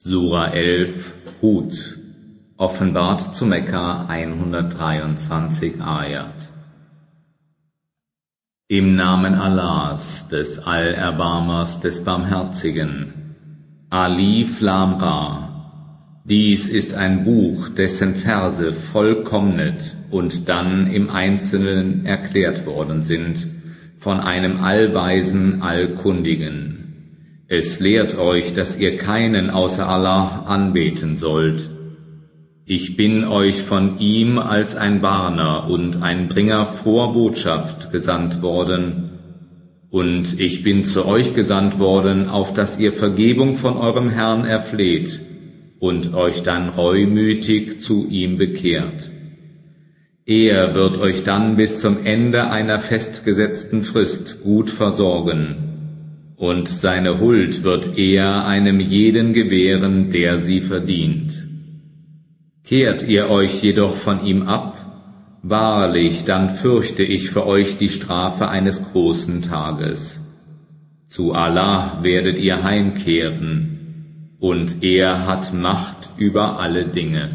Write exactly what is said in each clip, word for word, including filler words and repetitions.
Sura elf, Hud, offenbart zu Mekka hundertdreiundzwanzig Ayat. Im Namen Allahs, des Allerbarmers, des Barmherzigen. Alif Lam Ra. Dies ist ein Buch, dessen Verse vollkommnet und dann im Einzelnen erklärt worden sind von einem Allweisen, Allkundigen. Es lehrt euch, dass ihr keinen außer Allah anbeten sollt. Ich bin euch von ihm als ein Warner und ein Bringer froher Botschaft gesandt worden, und ich bin zu euch gesandt worden, auf dass ihr Vergebung von eurem Herrn erfleht und euch dann reumütig zu ihm bekehrt. Er wird euch dann bis zum Ende einer festgesetzten Frist gut versorgen, und seine Huld wird er einem jeden gewähren, der sie verdient. Kehrt ihr euch jedoch von ihm ab, wahrlich, dann fürchte ich für euch die Strafe eines großen Tages. Zu Allah werdet ihr heimkehren, und er hat Macht über alle Dinge.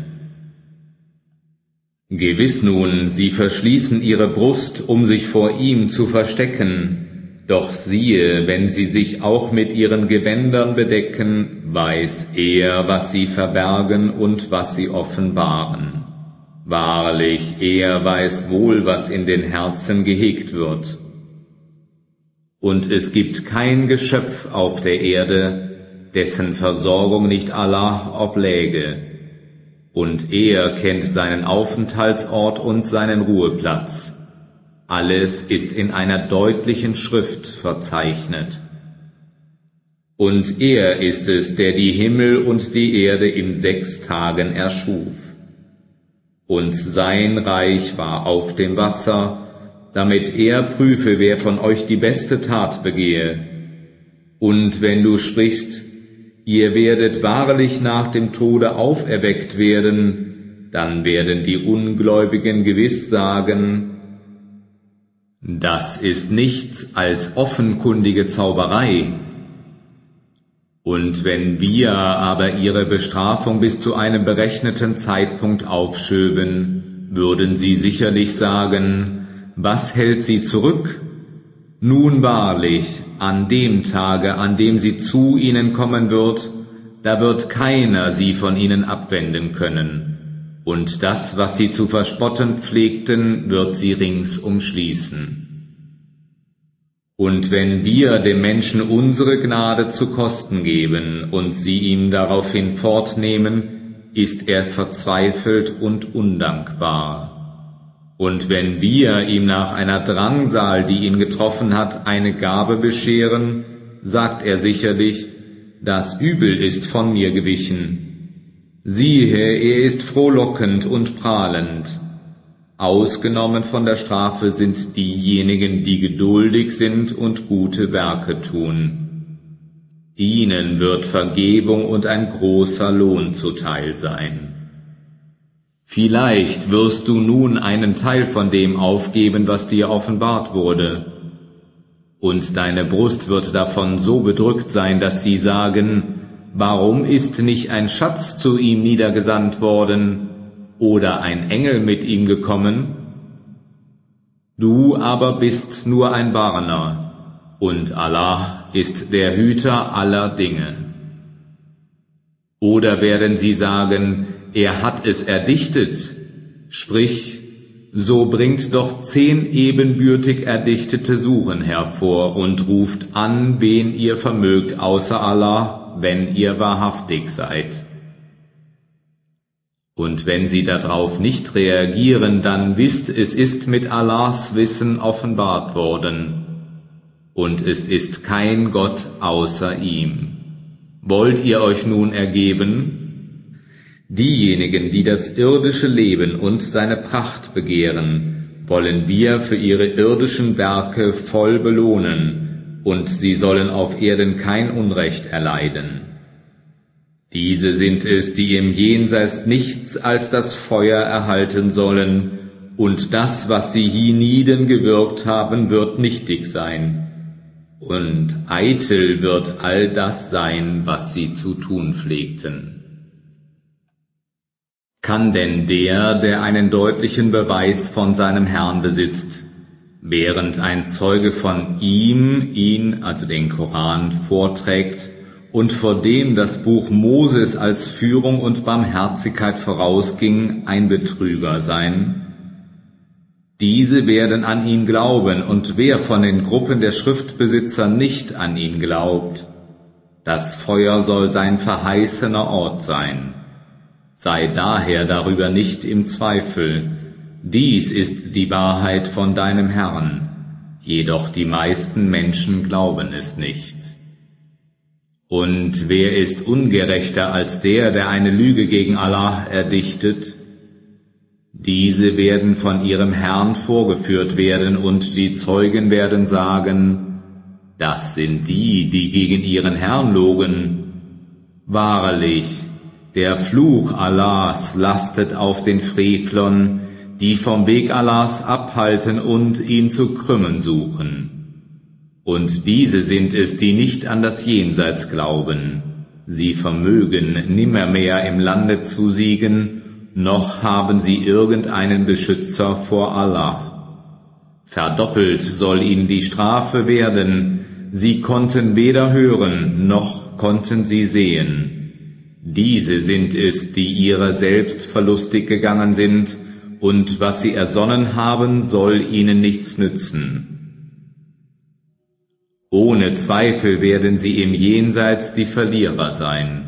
Gewiss nun, sie verschließen ihre Brust, um sich vor ihm zu verstecken, doch siehe, wenn sie sich auch mit ihren Gewändern bedecken, weiß er, was sie verbergen und was sie offenbaren. Wahrlich, er weiß wohl, was in den Herzen gehegt wird. Und es gibt kein Geschöpf auf der Erde, dessen Versorgung nicht Allah obläge. Und er kennt seinen Aufenthaltsort und seinen Ruheplatz. Alles ist in einer deutlichen Schrift verzeichnet. Und er ist es, der die Himmel und die Erde in sechs Tagen erschuf. Und sein Reich war auf dem Wasser, damit er prüfe, wer von euch die beste Tat begehe. Und wenn du sprichst, ihr werdet wahrlich nach dem Tode auferweckt werden, dann werden die Ungläubigen gewiss sagen, das ist nichts als offenkundige Zauberei. Und wenn wir aber ihre Bestrafung bis zu einem berechneten Zeitpunkt aufschöben, würden sie sicherlich sagen, was hält sie zurück? Nun wahrlich, an dem Tage, an dem sie zu ihnen kommen wird, da wird keiner sie von ihnen abwenden können. Und das, was sie zu verspotten pflegten, wird sie rings umschließen. Und wenn wir dem Menschen unsere Gnade zu kosten geben und sie ihm daraufhin fortnehmen, ist er verzweifelt und undankbar. Und wenn wir ihm nach einer Drangsal, die ihn getroffen hat, eine Gabe bescheren, sagt er sicherlich, das Übel ist von mir gewichen. Siehe, er ist frohlockend und prahlend. Ausgenommen von der Strafe sind diejenigen, die geduldig sind und gute Werke tun. Ihnen wird Vergebung und ein großer Lohn zuteil sein. Vielleicht wirst du nun einen Teil von dem aufgeben, was dir offenbart wurde. Und deine Brust wird davon so bedrückt sein, dass sie sagen, warum ist nicht ein Schatz zu ihm niedergesandt worden oder ein Engel mit ihm gekommen? Du aber bist nur ein Warner, und Allah ist der Hüter aller Dinge. Oder werden sie sagen, er hat es erdichtet? Sprich, so bringt doch zehn ebenbürtig erdichtete Suren hervor und ruft an, wen ihr vermögt außer Allah, wenn ihr wahrhaftig seid. Und wenn sie darauf nicht reagieren, dann wisst, es ist mit Allahs Wissen offenbart worden. Und es ist kein Gott außer ihm. Wollt ihr euch nun ergeben? Diejenigen, die das irdische Leben und seine Pracht begehren, wollen wir für ihre irdischen Werke voll belohnen, und sie sollen auf Erden kein Unrecht erleiden. Diese sind es, die im Jenseits nichts als das Feuer erhalten sollen, und das, was sie hienieden gewirkt haben, wird nichtig sein. und eitel wird all das sein, was sie zu tun pflegten. Kann denn der, der einen deutlichen Beweis von seinem Herrn besitzt, während ein Zeuge von ihm ihn, also den Koran, vorträgt und vor dem das Buch Moses als Führung und Barmherzigkeit vorausging, ein Betrüger sein? Diese werden an ihn glauben, und wer von den Gruppen der Schriftbesitzer nicht an ihn glaubt, das Feuer soll sein verheißener Ort sein. Sei daher darüber nicht im Zweifel. Dies ist die Wahrheit von deinem Herrn, jedoch die meisten Menschen glauben es nicht. Und wer ist ungerechter als der, der eine Lüge gegen Allah erdichtet? Diese werden von ihrem Herrn vorgeführt werden, und die Zeugen werden sagen, das sind die, die gegen ihren Herrn logen. Wahrlich, der Fluch Allahs lastet auf den Frevlern, die vom Weg Allahs abhalten und ihn zu krümmen suchen. Und diese sind es, die nicht an das Jenseits glauben. Sie vermögen nimmermehr im Lande zu siegen, noch haben sie irgendeinen Beschützer vor Allah. Verdoppelt soll ihnen die Strafe werden, sie konnten weder hören, noch konnten sie sehen. Diese sind es, die ihrer selbst verlustig gegangen sind, und was sie ersonnen haben, soll ihnen nichts nützen. Ohne Zweifel werden sie im Jenseits die Verlierer sein.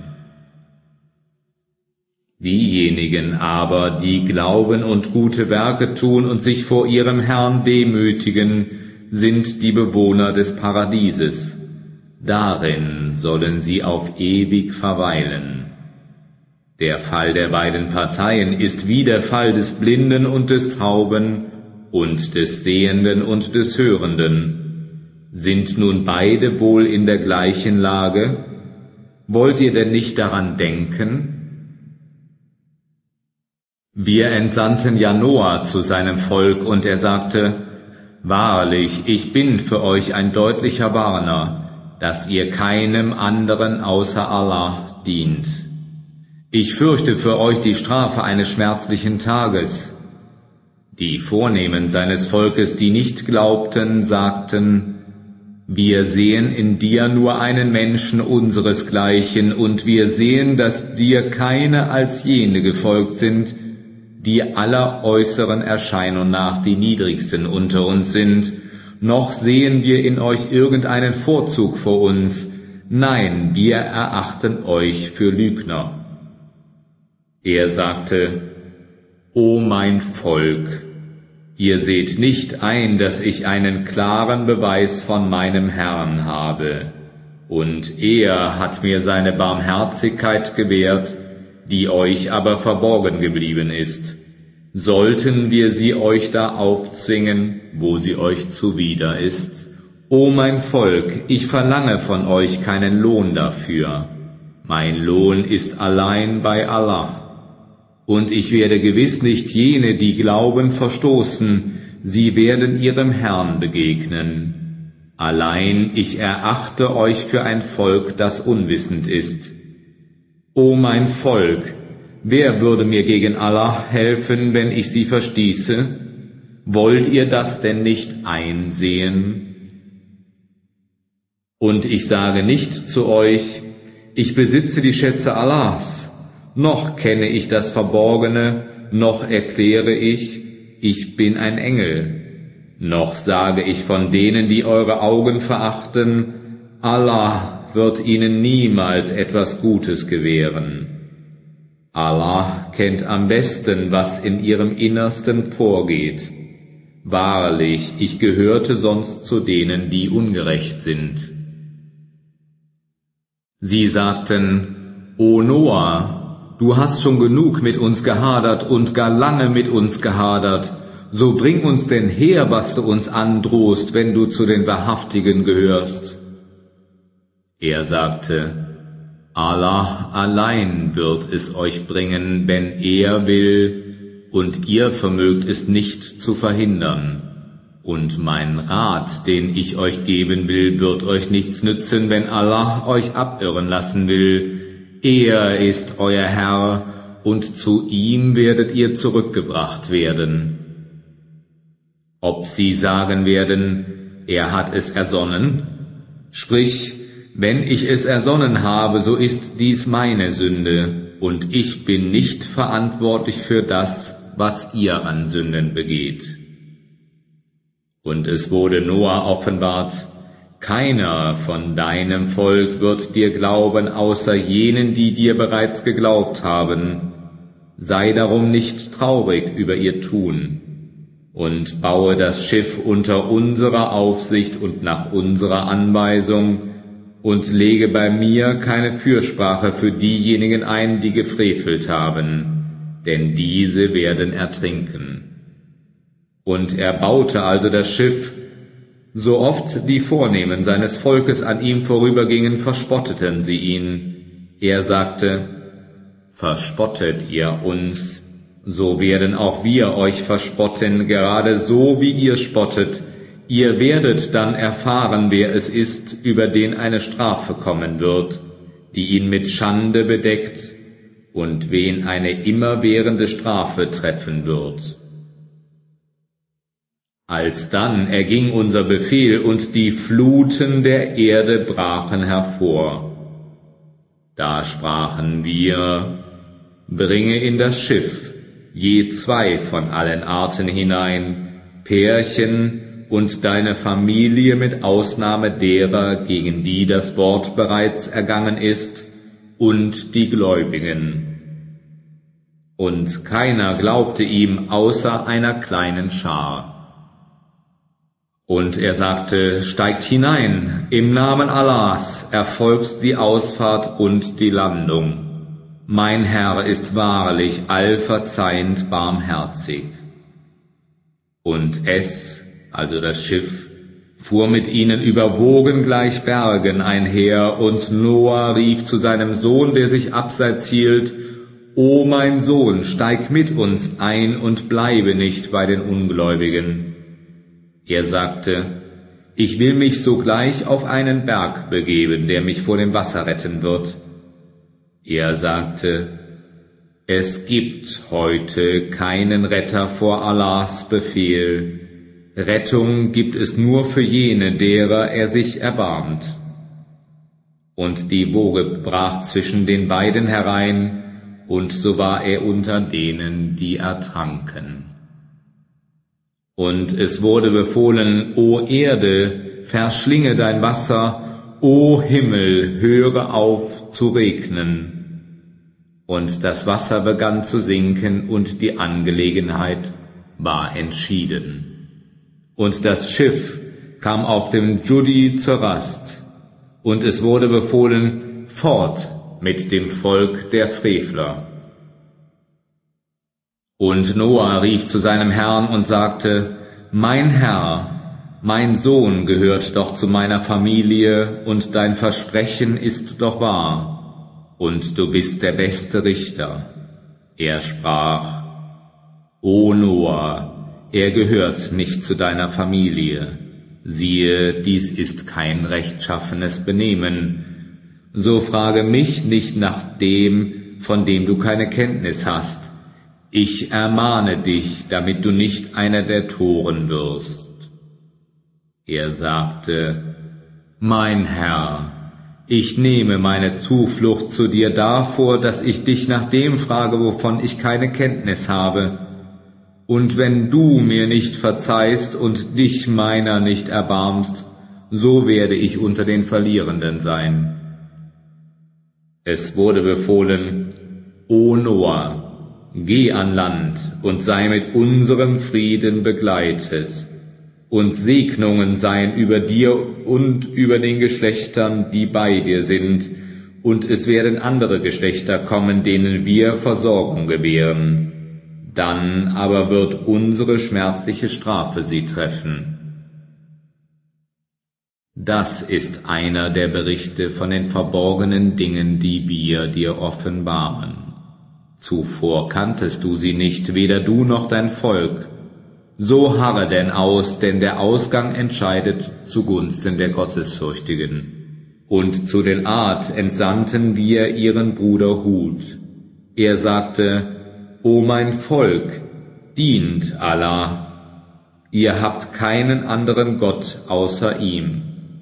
Diejenigen aber, die glauben und gute Werke tun und sich vor ihrem Herrn demütigen, sind die Bewohner des Paradieses. Darin sollen sie auf ewig verweilen. Der Fall der beiden Parteien ist wie der Fall des Blinden und des Tauben und des Sehenden und des Hörenden. Sind nun beide wohl in der gleichen Lage? Wollt ihr denn nicht daran denken? Wir entsandten ja Noah zu seinem Volk, und er sagte, Wahrlich, ich bin für euch ein deutlicher Warner, dass ihr keinem anderen außer Allah dient. Ich fürchte für euch die Strafe eines schmerzlichen Tages. Die Vornehmen seines Volkes, die nicht glaubten, sagten, wir sehen in dir nur einen Menschen unseresgleichen, und wir sehen, dass dir keine als jene gefolgt sind, die aller äußeren Erscheinung nach die niedrigsten unter uns sind, noch sehen wir in euch irgendeinen Vorzug vor uns. Nein, wir erachten euch für Lügner. Er sagte, O mein Volk, ihr seht nicht ein, dass ich einen klaren Beweis von meinem Herrn habe, und er hat mir seine Barmherzigkeit gewährt, die euch aber verborgen geblieben ist. Sollten wir sie euch da aufzwingen, wo sie euch zuwider ist? O mein Volk, ich verlange von euch keinen Lohn dafür. Mein Lohn ist allein bei Allah. Und ich werde gewiss nicht jene, die glauben, verstoßen, sie werden ihrem Herrn begegnen. Allein ich erachte euch für ein Volk, das unwissend ist. O mein Volk, wer würde mir gegen Allah helfen, wenn ich sie verstieße? Wollt ihr das denn nicht einsehen? Und ich sage nicht zu euch, ich besitze die Schätze Allahs, noch kenne ich das Verborgene, noch erkläre ich, ich bin ein Engel, noch sage ich von denen, die eure Augen verachten, Allah wird ihnen niemals etwas Gutes gewähren. Allah kennt am besten, was in ihrem Innersten vorgeht. Wahrlich, ich gehörte sonst zu denen, die ungerecht sind. Sie sagten, O Noah, du hast schon genug mit uns gehadert und gar lange mit uns gehadert, so bring uns denn her, was du uns androhst, wenn du zu den Wahrhaftigen gehörst. Er sagte, Allah allein wird es euch bringen, wenn er will, und ihr vermögt es nicht zu verhindern. Und mein Rat, den ich euch geben will, wird euch nichts nützen, wenn Allah euch abirren lassen will. Er ist euer Herr, und zu ihm werdet ihr zurückgebracht werden. Ob sie sagen werden, er hat es ersonnen? Sprich, wenn ich es ersonnen habe, so ist dies meine Sünde, und ich bin nicht verantwortlich für das, was ihr an Sünden begeht. Und es wurde Noah offenbart, keiner von deinem Volk wird dir glauben, außer jenen, die dir bereits geglaubt haben. Sei darum nicht traurig über ihr Tun, und baue das Schiff unter unserer Aufsicht und nach unserer Anweisung, und lege bei mir keine Fürsprache für diejenigen ein, die gefrevelt haben, denn diese werden ertrinken. Und er baute also das Schiff. So oft die Vornehmen seines Volkes an ihm vorübergingen, verspotteten sie ihn. Er sagte, verspottet ihr uns, so werden auch wir euch verspotten, gerade so wie ihr spottet. Ihr werdet dann erfahren, wer es ist, über den eine Strafe kommen wird, die ihn mit Schande bedeckt und wen eine immerwährende Strafe treffen wird. Alsdann erging unser Befehl, und die Fluten der Erde brachen hervor. Da sprachen wir, bringe in das Schiff je zwei von allen Arten hinein, Pärchen und deine Familie mit Ausnahme derer, gegen die das Wort bereits ergangen ist, und die Gläubigen. Und keiner glaubte ihm außer einer kleinen Schar. Und er sagte, steigt hinein, im Namen Allahs erfolgt die Ausfahrt und die Landung. Mein Herr ist wahrlich allverzeihend barmherzig. Und es, also das Schiff, fuhr mit ihnen über Wogen gleich Bergen einher, und Noah rief zu seinem Sohn, der sich abseits hielt, O mein Sohn, steig mit uns ein und bleibe nicht bei den Ungläubigen. Er sagte, ich will mich sogleich auf einen Berg begeben, der mich vor dem Wasser retten wird. Er sagte, es gibt heute keinen Retter vor Allahs Befehl. Rettung gibt es nur für jene, derer er sich erbarmt. Und die Woge brach zwischen den beiden herein, und so war er unter denen, die ertranken. Und es wurde befohlen, O Erde, verschlinge dein Wasser, O Himmel, höre auf zu regnen. Und das Wasser begann zu sinken, und die Angelegenheit war entschieden. Und das Schiff kam auf dem Dschudi zur Rast, und es wurde befohlen, fort mit dem Volk der Frevler. Und Noah rief zu seinem Herrn und sagte, mein Herr, mein Sohn gehört doch zu meiner Familie, und dein Versprechen ist doch wahr, und du bist der beste Richter. Er sprach, O Noah, er gehört nicht zu deiner Familie. Siehe, dies ist kein rechtschaffenes Benehmen. So frage mich nicht nach dem, von dem du keine Kenntnis hast. Ich ermahne dich, damit du nicht einer der Toren wirst. Er sagte, mein Herr, ich nehme meine Zuflucht zu dir davor, dass ich dich nach dem frage, wovon ich keine Kenntnis habe. Und wenn du mir nicht verzeihst und dich meiner nicht erbarmst, so werde ich unter den Verlierenden sein. Es wurde befohlen, O Noah, geh an Land und sei mit unserem Frieden begleitet, und Segnungen seien über dir und über den Geschlechtern, die bei dir sind, und es werden andere Geschlechter kommen, denen wir Versorgung gewähren. Dann aber wird unsere schmerzliche Strafe sie treffen. Das ist einer der Berichte von den verborgenen Dingen, die wir dir offenbaren. Zuvor kanntest du sie nicht, weder du noch dein Volk. So harre denn aus, denn der Ausgang entscheidet zugunsten der Gottesfürchtigen. Und zu den Art entsandten wir ihren Bruder Hud. Er sagte, O mein Volk, dient Allah. Ihr habt keinen anderen Gott außer ihm.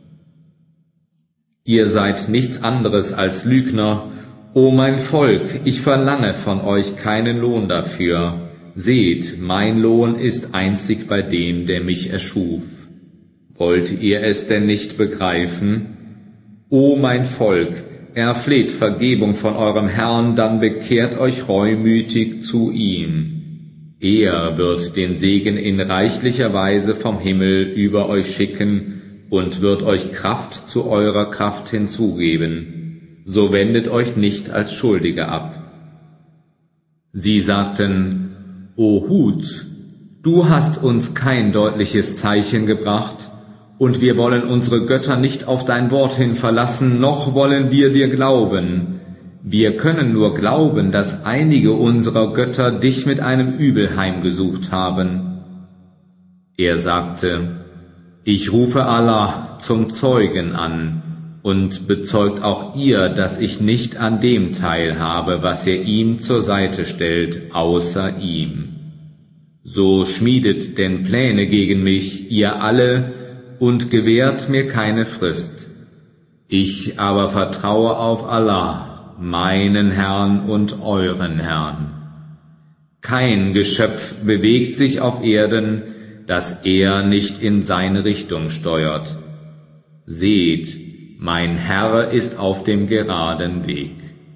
Ihr seid nichts anderes als Lügner. O mein Volk, ich verlange von euch keinen Lohn dafür. Seht, mein Lohn ist einzig bei dem, der mich erschuf. Wollt ihr es denn nicht begreifen? O mein Volk, erfleht Vergebung von eurem Herrn, dann bekehrt euch reumütig zu ihm. Er wird den Segen in reichlicher Weise vom Himmel über euch schicken und wird euch Kraft zu eurer Kraft hinzugeben. So wendet euch nicht als Schuldige ab. Sie sagten, O Hud, du hast uns kein deutliches Zeichen gebracht, und wir wollen unsere Götter nicht auf dein Wort hin verlassen, noch wollen wir dir glauben. Wir können nur glauben, dass einige unserer Götter dich mit einem Übel heimgesucht haben. Er sagte, ich rufe Allah zum Zeugen an, und bezeugt auch ihr, dass ich nicht an dem teilhabe, was ihr ihm zur Seite stellt, außer ihm. So schmiedet denn Pläne gegen mich, ihr alle, und gewährt mir keine Frist. Ich aber vertraue auf Allah, meinen Herrn und euren Herrn. Kein Geschöpf bewegt sich auf Erden, das er nicht in seine Richtung steuert. Seht, mein Herr ist auf dem geraden Weg.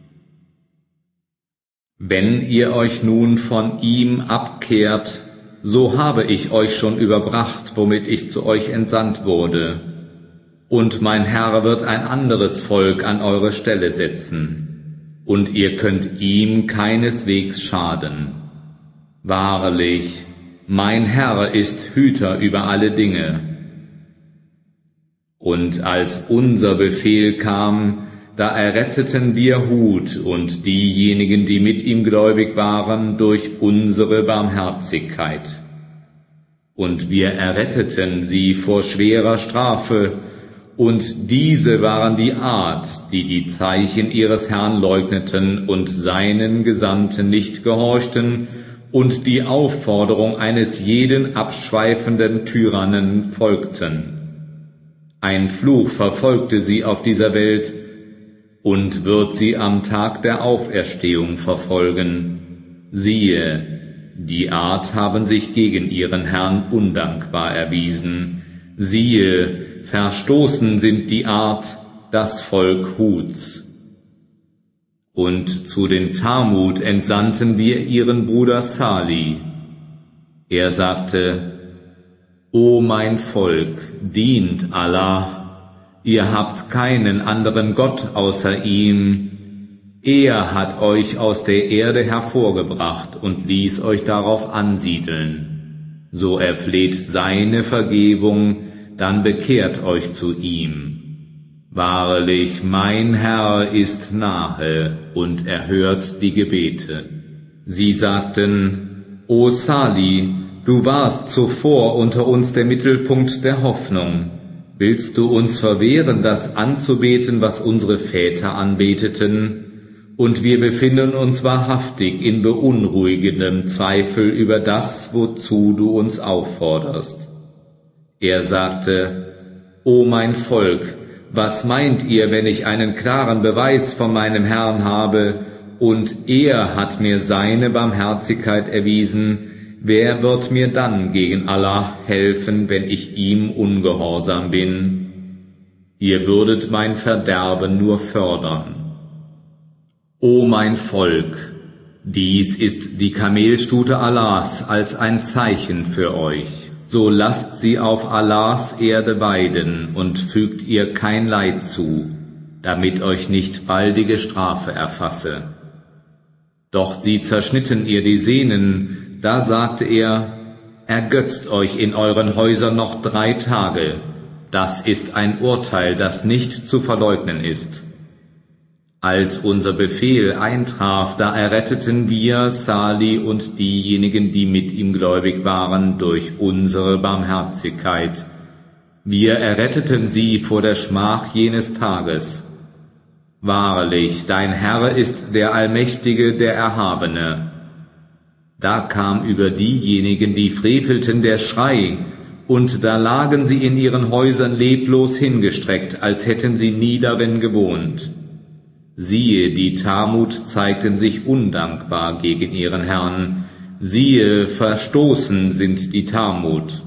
Wenn ihr euch nun von ihm abkehrt, so habe ich euch schon überbracht, womit ich zu euch entsandt wurde. Und mein Herr wird ein anderes Volk an eure Stelle setzen, und ihr könnt ihm keineswegs schaden. Wahrlich, mein Herr ist Hüter über alle Dinge. Und als unser Befehl kam, da erretteten wir Hud und diejenigen, die mit ihm gläubig waren, durch unsere Barmherzigkeit. Und wir erretteten sie vor schwerer Strafe, und diese waren die Art, die die Zeichen ihres Herrn leugneten und seinen Gesandten nicht gehorchten und die Aufforderung eines jeden abschweifenden Tyrannen folgten. Ein Fluch verfolgte sie auf dieser Welt, und wird sie am Tag der Auferstehung verfolgen. Siehe, die Art haben sich gegen ihren Herrn undankbar erwiesen. Siehe, verstoßen sind die Art, das Volk Huds. Und zu den Thamud entsandten wir ihren Bruder Salih. Er sagte, O mein Volk, dient Allah. Ihr habt keinen anderen Gott außer ihm. Er hat euch aus der Erde hervorgebracht und ließ euch darauf ansiedeln. So erfleht seine Vergebung, dann bekehrt euch zu ihm. Wahrlich, mein Herr ist nahe und erhört die Gebete. Sie sagten, O Salih, du warst zuvor unter uns der Mittelpunkt der Hoffnung. Willst du uns verwehren, das anzubeten, was unsere Väter anbeteten? Und wir befinden uns wahrhaftig in beunruhigendem Zweifel über das, wozu du uns aufforderst. Er sagte, O mein Volk, was meint ihr, wenn ich einen klaren Beweis von meinem Herrn habe, und er hat mir seine Barmherzigkeit erwiesen? Wer wird mir dann gegen Allah helfen, wenn ich ihm ungehorsam bin? Ihr würdet mein Verderben nur fördern. O mein Volk, dies ist die Kamelstute Allahs als ein Zeichen für euch. So lasst sie auf Allahs Erde weiden und fügt ihr kein Leid zu, damit euch nicht baldige Strafe erfasse. Doch sie zerschnitten ihr die Sehnen. Da sagte er, ergötzt euch in euren Häusern noch drei Tage. Das ist ein Urteil, das nicht zu verleugnen ist. Als unser Befehl eintraf, da erretteten wir Salih und diejenigen, die mit ihm gläubig waren, durch unsere Barmherzigkeit. Wir erretteten sie vor der Schmach jenes Tages. Wahrlich, dein Herr ist der Allmächtige, der Erhabene. Da kam über diejenigen, die frevelten, der Schrei, und da lagen sie in ihren Häusern leblos hingestreckt, als hätten sie nie darin gewohnt. Siehe, die Tamut zeigten sich undankbar gegen ihren Herrn. Siehe, verstoßen sind die Tamut.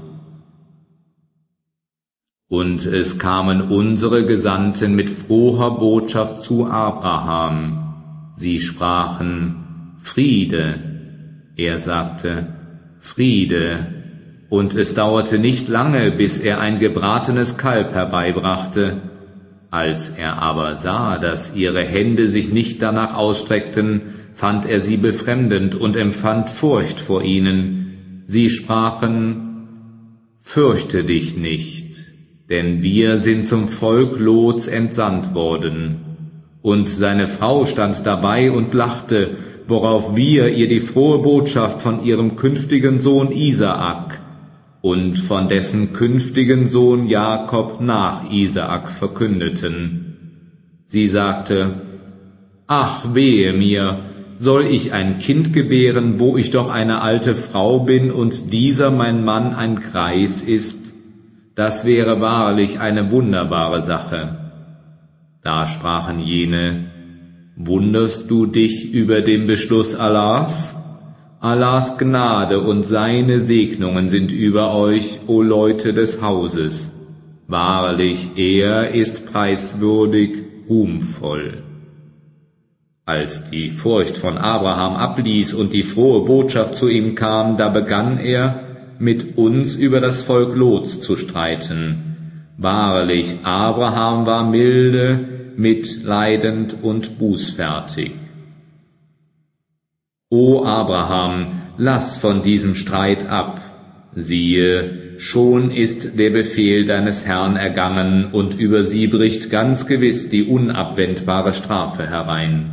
Und es kamen unsere Gesandten mit froher Botschaft zu Abraham. Sie sprachen, Friede. Er sagte, Friede. Und es dauerte nicht lange, bis er ein gebratenes Kalb herbeibrachte. Als er aber sah, dass ihre Hände sich nicht danach ausstreckten, fand er sie befremdend und empfand Furcht vor ihnen. Sie sprachen, Fürchte dich nicht, denn wir sind zum Volk Lots entsandt worden. Und seine Frau stand dabei und lachte, worauf wir ihr die frohe Botschaft von ihrem künftigen Sohn Isaak und von dessen künftigen Sohn Jakob nach Isaak verkündeten. Sie sagte, Ach, wehe mir, soll ich ein Kind gebären, wo ich doch eine alte Frau bin und dieser mein Mann ein Greis ist? Das wäre wahrlich eine wunderbare Sache. Da sprachen jene, Wunderst du dich über den Beschluss Allahs? Allahs Gnade und seine Segnungen sind über euch, o Leute des Hauses. Wahrlich, er ist preiswürdig, ruhmvoll. Als die Furcht von Abraham abließ und die frohe Botschaft zu ihm kam, da begann er, mit uns über das Volk Lots zu streiten. Wahrlich, Abraham war milde, mitleidend und bußfertig. O Abraham, lass von diesem Streit ab. Siehe, schon ist der Befehl deines Herrn ergangen, und über sie bricht ganz gewiss die unabwendbare Strafe herein.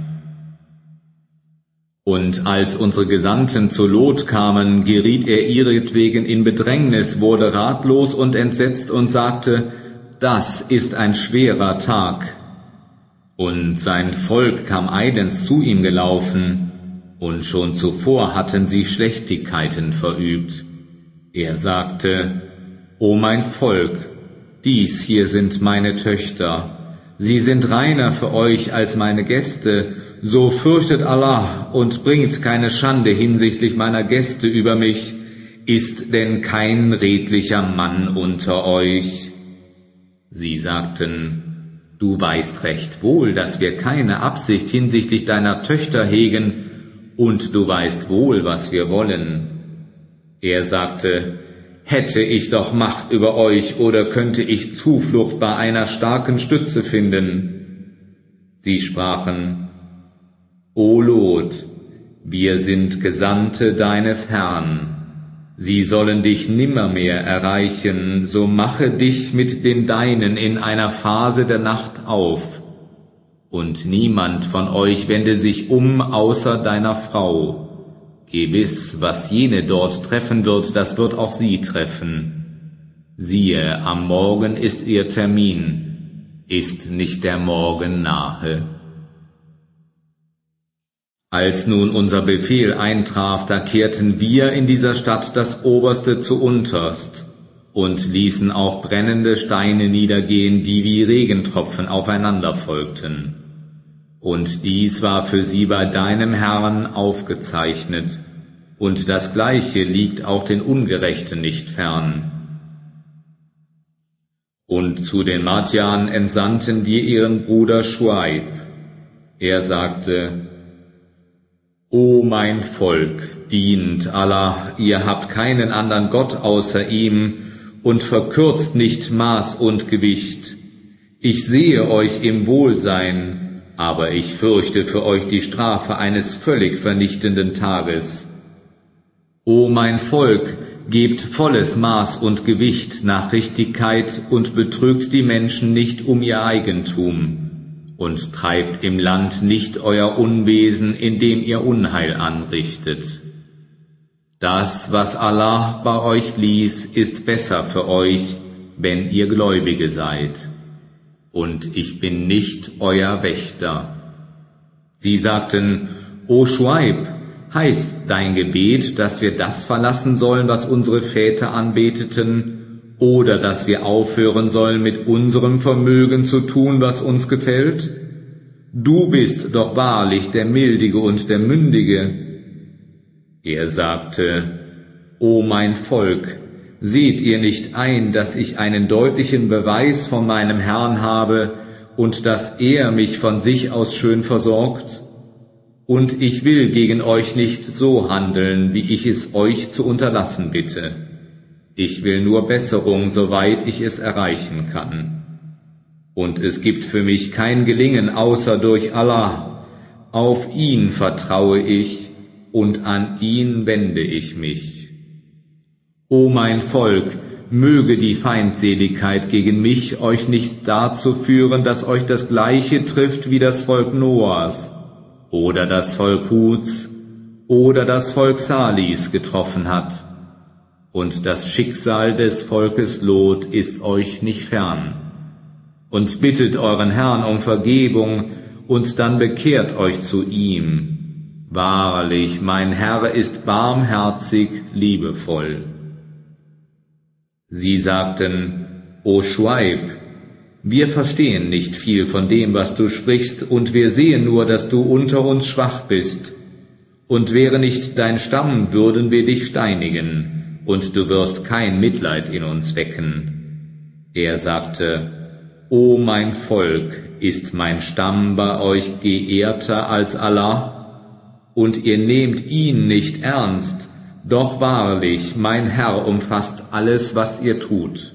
Und als unsere Gesandten zu Lot kamen, geriet er ihretwegen in Bedrängnis, wurde ratlos und entsetzt und sagte, das ist ein schwerer Tag. Und sein Volk kam eilends zu ihm gelaufen, und schon zuvor hatten sie Schlechtigkeiten verübt. Er sagte, O mein Volk, dies hier sind meine Töchter, sie sind reiner für euch als meine Gäste, so fürchtet Allah und bringt keine Schande hinsichtlich meiner Gäste über mich, ist denn kein redlicher Mann unter euch? Sie sagten, du weißt recht wohl, dass wir keine Absicht hinsichtlich deiner Töchter hegen, und du weißt wohl, was wir wollen. Er sagte, hätte ich doch Macht über euch, oder könnte ich Zuflucht bei einer starken Stütze finden? Sie sprachen, O Lot, wir sind Gesandte deines Herrn. Sie sollen dich nimmermehr erreichen, so mache dich mit den Deinen in einer Phase der Nacht auf. Und niemand von euch wende sich um außer deiner Frau. Gewiss, was jene dort treffen wird, das wird auch sie treffen. Siehe, am Morgen ist ihr Termin, ist nicht der Morgen nahe. Als nun unser Befehl eintraf, da kehrten wir in dieser Stadt das Oberste zu unterst und ließen auch brennende Steine niedergehen, die wie Regentropfen aufeinander folgten. Und dies war für sie bei deinem Herrn aufgezeichnet, und das Gleiche liegt auch den Ungerechten nicht fern. Und zu den Madjan entsandten wir ihren Bruder Schuaib. Er sagte, O mein Volk, dient Allah, ihr habt keinen anderen Gott außer ihm, und verkürzt nicht Maß und Gewicht. Ich sehe euch im Wohlsein, aber ich fürchte für euch die Strafe eines völlig vernichtenden Tages. O mein Volk, gebt volles Maß und Gewicht nach Richtigkeit und betrügt die Menschen nicht um ihr Eigentum. und treibt im Land nicht euer Unwesen, indem ihr Unheil anrichtet. Das, was Allah bei euch ließ, ist besser für euch, wenn ihr Gläubige seid. Und ich bin nicht euer Wächter. Sie sagten, O Schuaib, heißt dein Gebet, dass wir das verlassen sollen, was unsere Väter anbeteten, oder dass wir aufhören sollen, mit unserem Vermögen zu tun, was uns gefällt? Du bist doch wahrlich der Mildige und der Mündige. Er sagte, O mein Volk, seht ihr nicht ein, dass ich einen deutlichen Beweis von meinem Herrn habe und dass er mich von sich aus schön versorgt? Und ich will gegen euch nicht so handeln, wie ich es euch zu unterlassen bitte. Ich will nur Besserung, soweit ich es erreichen kann. Und es gibt für mich kein Gelingen außer durch Allah. Auf ihn vertraue ich und an ihn wende ich mich. O mein Volk, möge die Feindseligkeit gegen mich euch nicht dazu führen, dass euch das Gleiche trifft wie das Volk Noahs oder das Volk Huds oder das Volk Salis getroffen hat. Und das Schicksal des Volkes Lot ist euch nicht fern. Und bittet euren Herrn um Vergebung, und dann bekehrt euch zu ihm. Wahrlich, mein Herr ist barmherzig, liebevoll. Sie sagten, O Schuaib, wir verstehen nicht viel von dem, was du sprichst, und wir sehen nur, dass du unter uns schwach bist. Und wäre nicht dein Stamm, würden wir dich steinigen. Und du wirst kein Mitleid in uns wecken. Er sagte, O mein Volk, ist mein Stamm bei euch geehrter als Allah? Und ihr nehmt ihn nicht ernst, doch wahrlich, mein Herr umfasst alles, was ihr tut.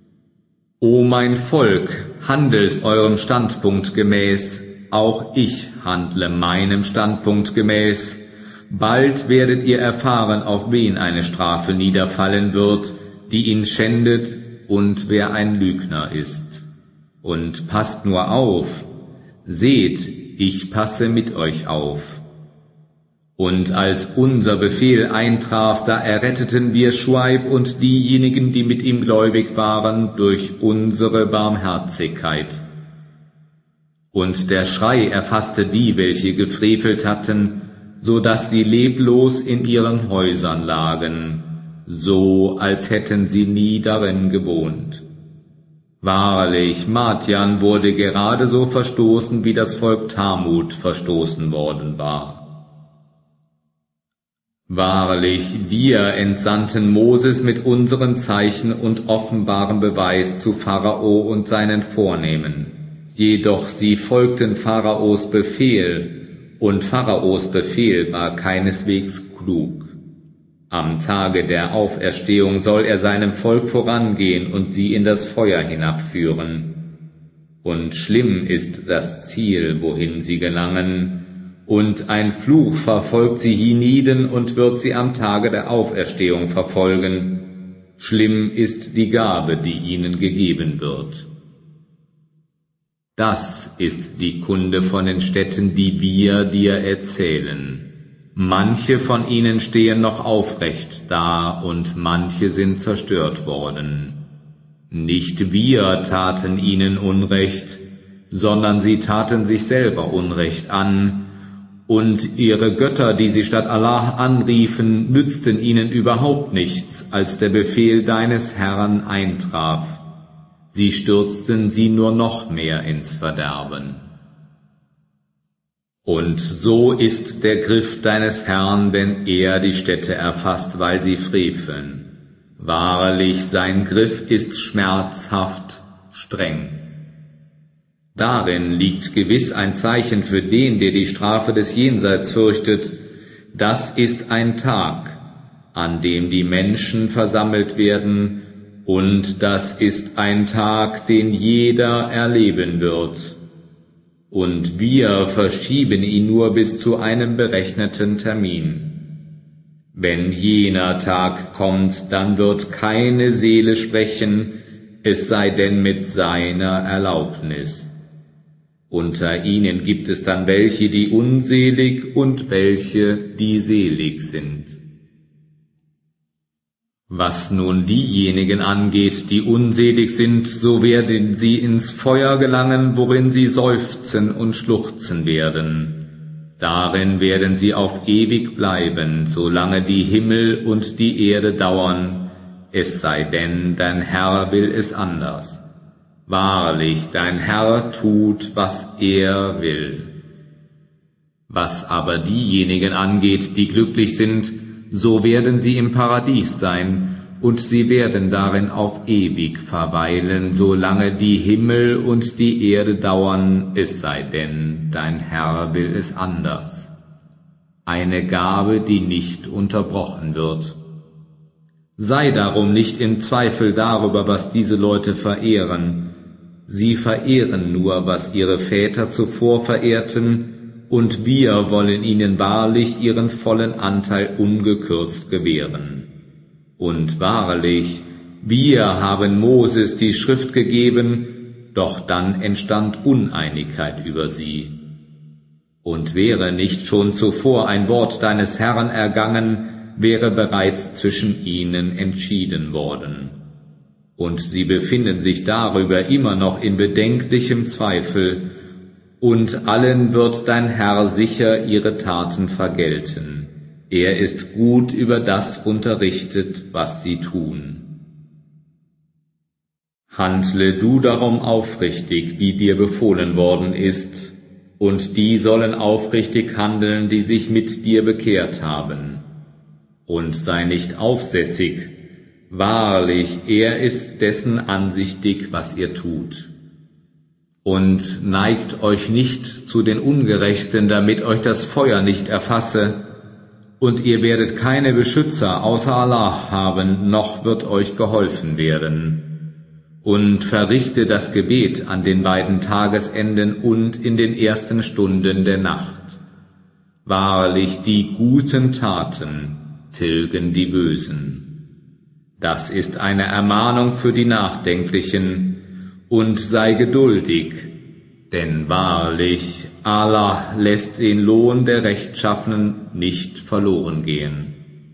O mein Volk, handelt eurem Standpunkt gemäß, auch ich handle meinem Standpunkt gemäß. Bald werdet ihr erfahren, auf wen eine Strafe niederfallen wird, die ihn schändet und wer ein Lügner ist. Und passt nur auf, seht, ich passe mit euch auf. Und als unser Befehl eintraf, da erretteten wir Schuaib und diejenigen, die mit ihm gläubig waren, durch unsere Barmherzigkeit. Und der Schrei erfasste die, welche gefrevelt hatten, so dass sie leblos in ihren Häusern lagen, so als hätten sie nie darin gewohnt. Wahrlich, Madian wurde gerade so verstoßen, wie das Volk Thamud verstoßen worden war. Wahrlich, wir entsandten Moses mit unseren Zeichen und offenbarem Beweis zu Pharao und seinen Vornehmen. Jedoch sie folgten Pharaos Befehl, und Pharaos Befehl war keineswegs klug. Am Tage der Auferstehung soll er seinem Volk vorangehen und sie in das Feuer hinabführen. Und schlimm ist das Ziel, wohin sie gelangen, und ein Fluch verfolgt sie hienieden und wird sie am Tage der Auferstehung verfolgen. Schlimm ist die Gabe, die ihnen gegeben wird. Das ist die Kunde von den Städten, die wir dir erzählen. Manche von ihnen stehen noch aufrecht da und manche sind zerstört worden. Nicht wir taten ihnen Unrecht, sondern sie taten sich selber Unrecht an, und ihre Götter, die sie statt Allah anriefen, nützten ihnen überhaupt nichts, als der Befehl deines Herrn eintraf. Sie stürzten sie nur noch mehr ins Verderben. Und so ist der Griff deines Herrn, wenn er die Städte erfasst, weil sie freveln. Wahrlich, sein Griff ist schmerzhaft, streng. Darin liegt gewiss ein Zeichen für den, der die Strafe des Jenseits fürchtet. Das ist ein Tag, an dem die Menschen versammelt werden, und das ist ein Tag, den jeder erleben wird. Und wir verschieben ihn nur bis zu einem berechneten Termin. Wenn jener Tag kommt, dann wird keine Seele sprechen, es sei denn mit seiner Erlaubnis. Unter ihnen gibt es dann welche, die unselig und welche, die selig sind. Was nun diejenigen angeht, die unselig sind, so werden sie ins Feuer gelangen, worin sie seufzen und schluchzen werden. Darin werden sie auf ewig bleiben, solange die Himmel und die Erde dauern, es sei denn, dein Herr will es anders. Wahrlich, dein Herr tut, was er will. Was aber diejenigen angeht, die glücklich sind, so werden sie im Paradies sein, und sie werden darin auf ewig verweilen, solange die Himmel und die Erde dauern, es sei denn, dein Herr will es anders. Eine Gabe, die nicht unterbrochen wird. Sei darum nicht im Zweifel darüber, was diese Leute verehren. Sie verehren nur, was ihre Väter zuvor verehrten, und wir wollen ihnen wahrlich ihren vollen Anteil ungekürzt gewähren. Und wahrlich, wir haben Moses die Schrift gegeben, doch dann entstand Uneinigkeit über sie. Und wäre nicht schon zuvor ein Wort deines Herrn ergangen, wäre bereits zwischen ihnen entschieden worden. Und sie befinden sich darüber immer noch in bedenklichem Zweifel, und allen wird dein Herr sicher ihre Taten vergelten. Er ist gut über das unterrichtet, was sie tun. Handle du darum aufrichtig, wie dir befohlen worden ist, und die sollen aufrichtig handeln, die sich mit dir bekehrt haben. Und sei nicht aufsässig, wahrlich, er ist dessen ansichtig, was ihr tut. Und neigt euch nicht zu den Ungerechten, damit euch das Feuer nicht erfasse, und ihr werdet keine Beschützer außer Allah haben, noch wird euch geholfen werden. Und verrichte das Gebet an den beiden Tagesenden und in den ersten Stunden der Nacht. Wahrlich, die guten Taten tilgen die Bösen. Das ist eine Ermahnung für die Nachdenklichen, und sei geduldig, denn wahrlich, Allah lässt den Lohn der Rechtschaffenen nicht verloren gehen.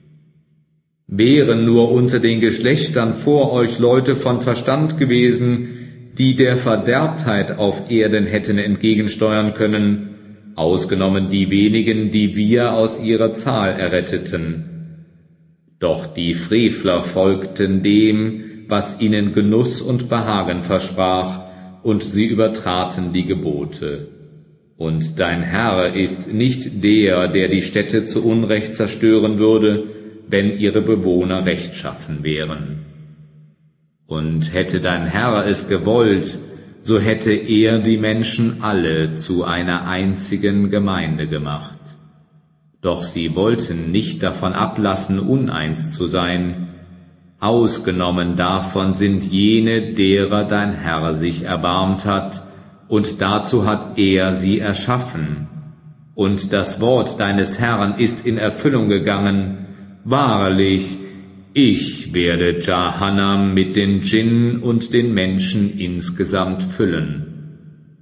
Wären nur unter den Geschlechtern vor euch Leute von Verstand gewesen, die der Verderbtheit auf Erden hätten entgegensteuern können, ausgenommen die wenigen, die wir aus ihrer Zahl erretteten. Doch die Frevler folgten dem, was ihnen Genuss und Behagen versprach, und sie übertraten die Gebote. Und dein Herr ist nicht der, der die Städte zu Unrecht zerstören würde, wenn ihre Bewohner rechtschaffen wären. Und hätte dein Herr es gewollt, so hätte er die Menschen alle zu einer einzigen Gemeinde gemacht. Doch sie wollten nicht davon ablassen, uneins zu sein. Ausgenommen davon sind jene, derer dein Herr sich erbarmt hat, und dazu hat er sie erschaffen. Und das Wort deines Herrn ist in Erfüllung gegangen. Wahrlich, ich werde Jahannam mit den Djinnen und den Menschen insgesamt füllen.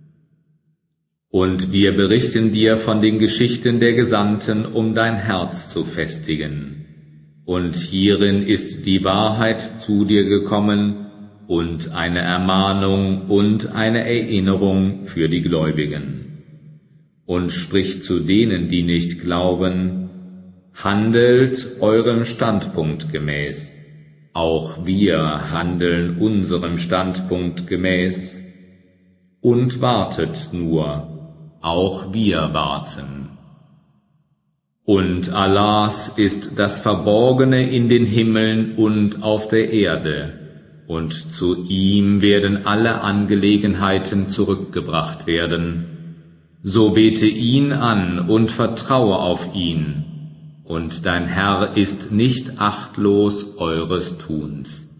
Und wir berichten dir von den Geschichten der Gesandten, um dein Herz zu festigen. Und hierin ist die Wahrheit zu dir gekommen und eine Ermahnung und eine Erinnerung für die Gläubigen. Und sprich zu denen, die nicht glauben: Handelt eurem Standpunkt gemäß. Auch wir handeln unserem Standpunkt gemäß. Und wartet nur, auch wir warten. Und Allahs ist das Verborgene in den Himmeln und auf der Erde, und zu ihm werden alle Angelegenheiten zurückgebracht werden. So bete ihn an und vertraue auf ihn, und dein Herr ist nicht achtlos eures Tuns.